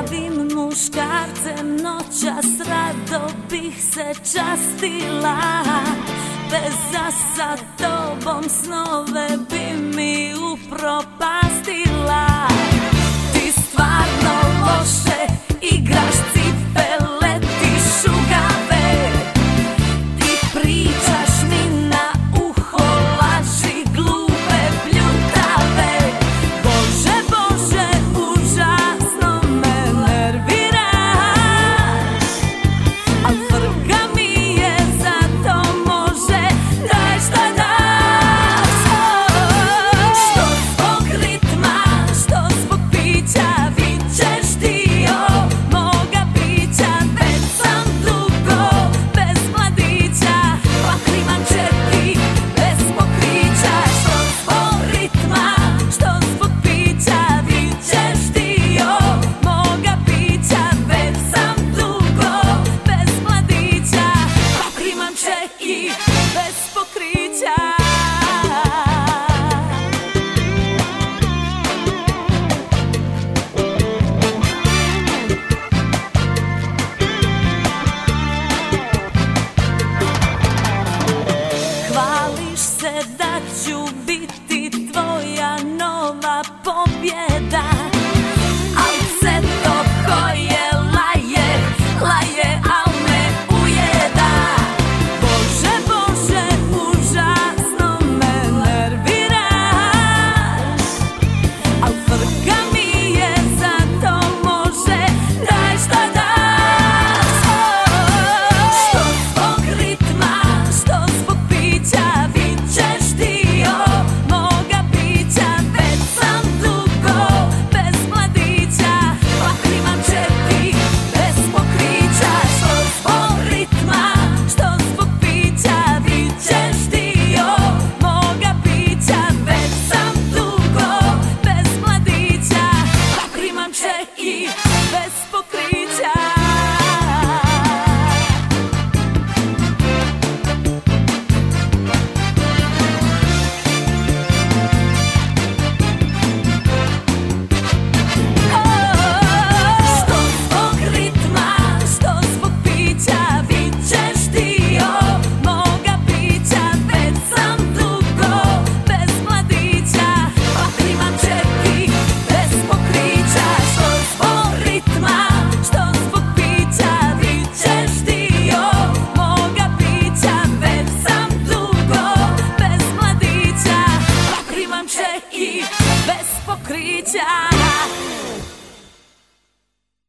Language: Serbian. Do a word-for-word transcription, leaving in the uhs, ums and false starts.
radim muškarcem noćas, rado bih se častila. Veza sa tobom snove bi mi upropastila. Ti stvarno loše igraš cipele, ti šugave. Ti pričaš mi na uho laži glupe, bljutave. Bože, Bože, užasno me nerviraš, al frka mi je, zato može daj šta daš. Što zbog ritma, što zbog pića vičeš dio moga bića. Već sam dugo bez mladića, pa klimam četki bez pokrića. Što zbog ritma, što zbog pića vičeš dio moga bića. Već sam dugo bez mladića, pa klimam četki bez pokrića. Hvališ se da ću biti tvoja nova pobjeda, al sve to koje laje, laje, al me ujeda. Bože, Bože, užasno me nerviraš, al frka mi je, zato može daj šta daš. Što zbog ritma, što zbog pića vičeš dio moga bića. Već sam dugo bez mladića, pa klimam četki bez pokrića. Što zbog ritma, što zbog pića vičeš dio moga bića. Već sam dugo bez mladića, pa klimam četki bez pokrića. Što zbog ritma, što zbog pića vičeš dio moga bića. Već sam dugo bez mladića, pa klimam četki bez pokrića. Što zbog ritma, što zbog pića vičeš dio moga bića. Već sam dugo bez mladića, pa klimam četki bez pokrića.